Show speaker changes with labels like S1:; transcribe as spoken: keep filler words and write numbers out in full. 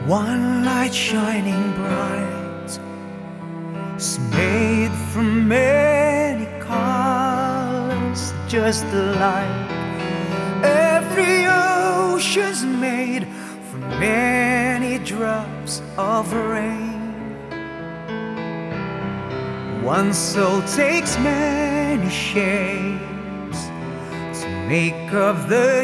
S1: One light shining bright is made from many colors, just like every ocean's made from many drops of rain. One soul takes many shapes to make up the